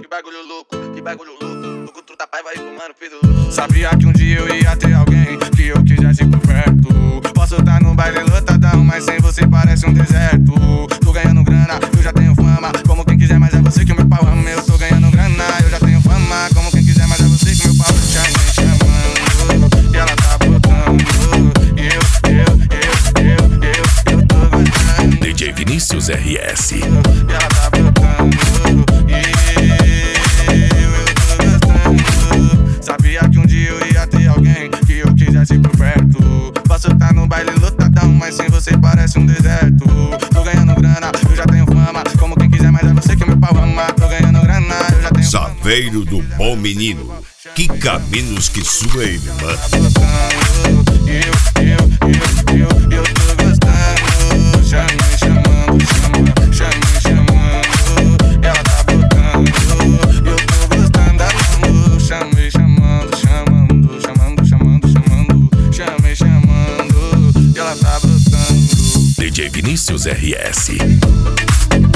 bagulho louco, que bagulho louco. Louco, tu tá pai, vai fumando, filho. Sabia que um dia eu ia ter alguém que eu quisesse por perto. Posso tá no baile lotadão, mas sem você parece um deserto. Tô ganhando grana, eu já tenho fama. Como quem quiser, mas é você que o meu pau ama. Eu tô ganhando grana, eu já tenho fama. Como quem quiser, mas é você que o meu pau chama. E ela tá botando. Eu tô gostando. DJ Vinícius RS. E ela tá botando. Eu tô gostando. Sabia que um dia eu ia ter alguém que eu quisesse por perto. Posso tá no baile lotadão, mas sem você parece um deserto. Tô ganhando grana, eu já tenho fama. Como quem quiser, mas é você que o meu pau ama. Tô ganhando grana, eu já tenho fama. Saveiro do Bom Menino, Kika menos que sua irmã. Eu tô gostando. Chamando. Ela tá botando. Eu tô gostando. Chamando. Chamando. Ela tá botando. DJ Vinícius RS.